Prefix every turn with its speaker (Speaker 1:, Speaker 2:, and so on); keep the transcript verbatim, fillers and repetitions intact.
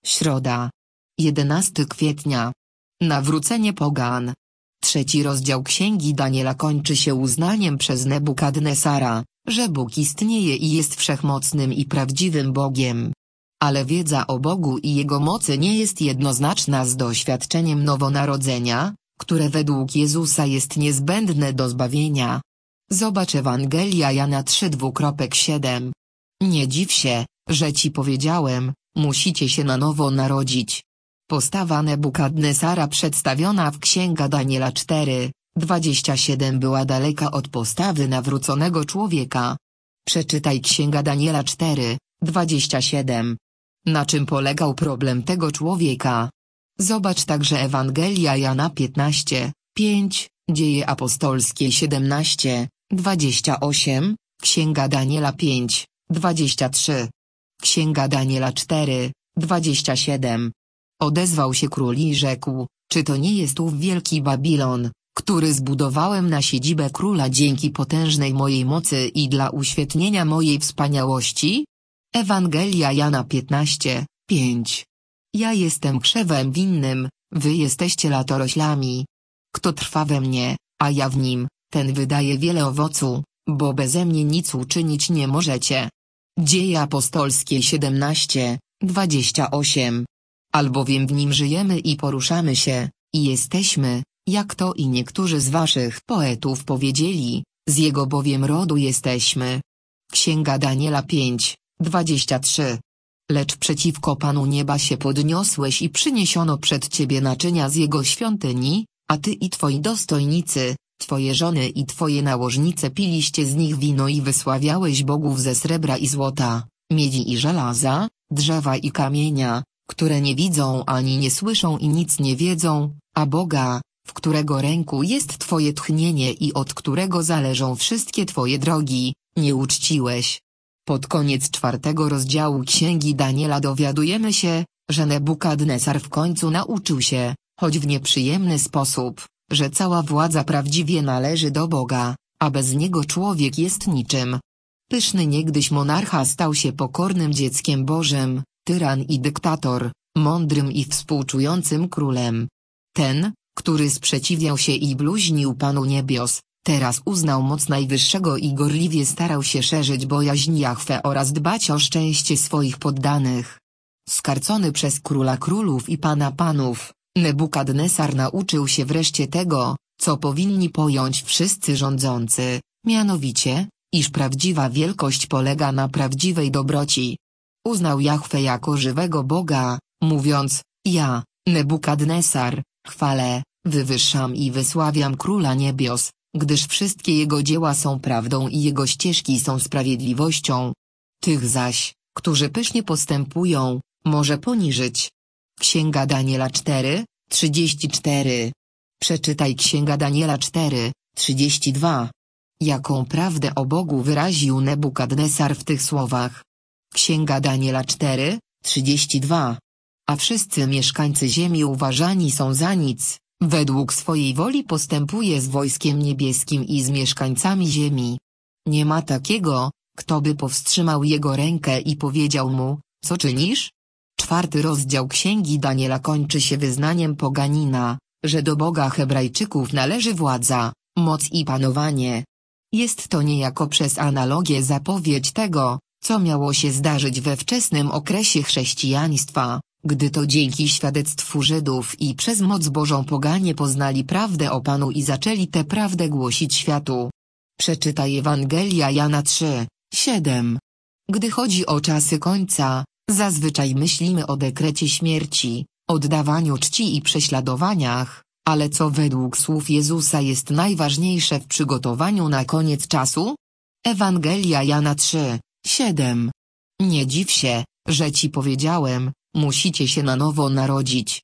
Speaker 1: Środa. jedenastego kwietnia. Nawrócenie pogan. Trzeci rozdział Księgi Daniela kończy się uznaniem przez Nebukadnesara, że Bóg istnieje i jest wszechmocnym i prawdziwym Bogiem. Ale wiedza o Bogu i Jego mocy nie jest jednoznaczna z doświadczeniem nowonarodzenia, które według Jezusa jest niezbędne do zbawienia. Zobacz Ewangelia Jana trzy siedem. Nie dziw się, że ci powiedziałem, musicie się na nowo narodzić. Postawa Nebukadnesara przedstawiona w Księga Daniela cztery dwadzieścia siedem była daleka od postawy nawróconego człowieka. Przeczytaj Księga Daniela cztery dwadzieścia siedem. Na czym polegał problem tego człowieka? Zobacz także Ewangelia Jana piętnaście pięć, Dzieje apostolskie siedemnaście dwadzieścia osiem, Księga Daniela pięć dwadzieścia trzy. Księga Daniela cztery dwadzieścia siedem. Odezwał się król i rzekł, czy to nie jest ów wielki Babilon, który zbudowałem na siedzibę króla dzięki potężnej mojej mocy i dla uświetnienia mojej wspaniałości? Ewangelia Jana piętnaście pięć. Ja jestem krzewem winnym, wy jesteście latoroślami. Kto trwa we mnie, a ja w nim, ten wydaje wiele owocu, bo beze mnie nic uczynić nie możecie. Dzieje apostolskie siedemnaście dwadzieścia osiem. Albowiem w nim żyjemy i poruszamy się, i jesteśmy, jak to i niektórzy z waszych poetów powiedzieli, z jego bowiem rodu jesteśmy. Księga Daniela pięć dwadzieścia trzy. Lecz przeciwko Panu nieba się podniosłeś i przyniesiono przed ciebie naczynia z jego świątyni, a ty i twoi dostojnicy, twoje żony i twoje nałożnice piliście z nich wino i wysławiałeś bogów ze srebra i złota, miedzi i żelaza, drzewa i kamienia, które nie widzą ani nie słyszą i nic nie wiedzą, a Boga, w którego ręku jest twoje tchnienie i od którego zależą wszystkie twoje drogi, nie uczciłeś. Pod koniec czwartego rozdziału Księgi Daniela dowiadujemy się, że Nebukadnesar w końcu nauczył się, choć w nieprzyjemny sposób, że cała władza prawdziwie należy do Boga, a bez niego człowiek jest niczym. Pyszny niegdyś monarcha stał się pokornym dzieckiem Bożym, tyran i dyktator, mądrym i współczującym królem. Ten, który sprzeciwiał się i bluźnił Panu niebios, teraz uznał moc Najwyższego i gorliwie starał się szerzyć bojaźń Jahwe oraz dbać o szczęście swoich poddanych. Skarcony przez Króla Królów i Pana Panów, Nebukadnesar nauczył się wreszcie tego, co powinni pojąć wszyscy rządzący, mianowicie, iż prawdziwa wielkość polega na prawdziwej dobroci. Uznał Jahwe jako żywego Boga, mówiąc, ja, Nebukadnesar, chwalę, wywyższam i wysławiam Króla Niebios, gdyż wszystkie jego dzieła są prawdą i jego ścieżki są sprawiedliwością. Tych zaś, którzy pysznie postępują, może poniżyć. Księga Daniela cztery trzydzieści cztery. Przeczytaj Księga Daniela cztery trzydzieści dwa. Jaką prawdę o Bogu wyraził Nebukadnesar w tych słowach. Księga Daniela cztery trzydzieści dwa. A wszyscy mieszkańcy ziemi uważani są za nic, według swojej woli postępuje z wojskiem niebieskim i z mieszkańcami ziemi. Nie ma takiego, kto by powstrzymał jego rękę i powiedział mu, co czynisz? Czwarty rozdział Księgi Daniela kończy się wyznaniem poganina, że do Boga Hebrajczyków należy władza, moc i panowanie. Jest to niejako przez analogię zapowiedź tego, co miało się zdarzyć we wczesnym okresie chrześcijaństwa, gdy to dzięki świadectwu Żydów i przez moc Bożą poganie poznali prawdę o Panu i zaczęli tę prawdę głosić światu. Przeczytaj Ewangelia Jana trzy siedem. Gdy chodzi o czasy końca, zazwyczaj myślimy o dekrecie śmierci, oddawaniu czci i prześladowaniach, ale co według słów Jezusa jest najważniejsze w przygotowaniu na koniec czasu? Ewangelia Jana trzy siedem. Nie dziw się, że ci powiedziałem, musicie się na nowo narodzić.